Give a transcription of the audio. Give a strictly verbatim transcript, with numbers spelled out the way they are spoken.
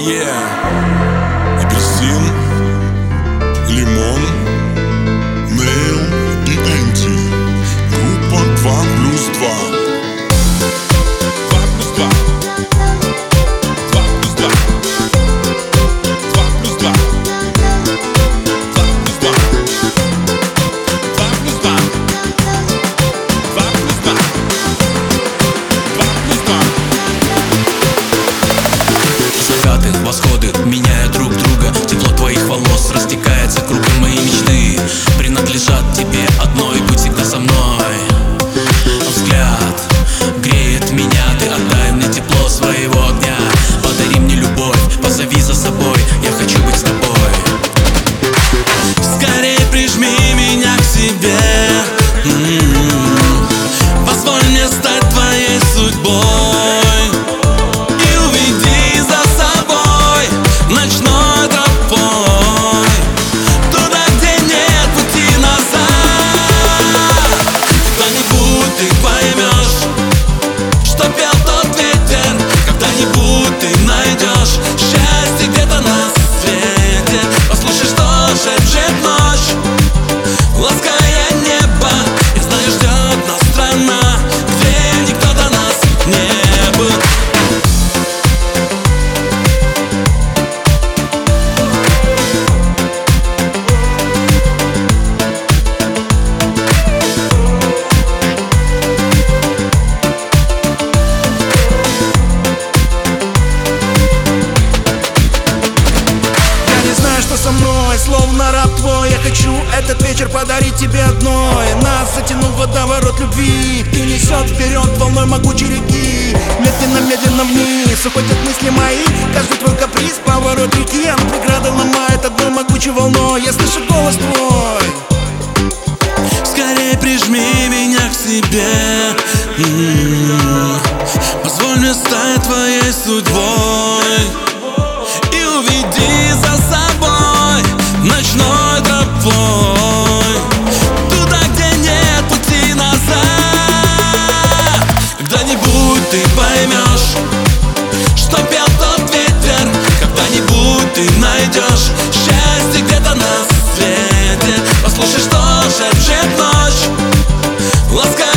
yeah. Апельсин, лимон, Нейл и Энди. Группа два плюс два. Восходы меняют друг друга. Тепло твоих волос растекается кругом. Мои мечты принадлежат тебе одной. Будь всегда со мной. Взгляд греет меня. Ты отдай мне тепло своего огня. Подари мне любовь, позови за собой. Я хочу быть с тобой. Скорее прижми меня к себе. М-м-м. Позволь мне стать твоей судьбой. Ночной тропой, туда, где нет пути назад. Когда-нибудь ты поймешь, что пел тот ветер. Когда-нибудь ты найдешь счастье где-то на свете. Послушай, что шепчет ночь, лаская небо. Я знаю, ждет нас страна, где никто до нас не был. Со мной, словно раб твой. Я хочу этот вечер подарить тебе одной. Нас затянул водоворот любви и несет вперед волной могучей реки. Медленно-медленно вниз уходят мысли мои. Каждый твой каприз, поворот реки. Она преграда ломает одной могучей волной. Я слышу голос твой. Скорее прижми меня к себе. М-м-м. Позволь мне стать твоей судьбой и уведи за собой ночной тропой, туда, где нет пути назад. Когда-нибудь ты поймешь, что пел тот ветер. Когда-нибудь ты найдешь счастье где-то на свете. Послушай, что шепчет ночь, ласкай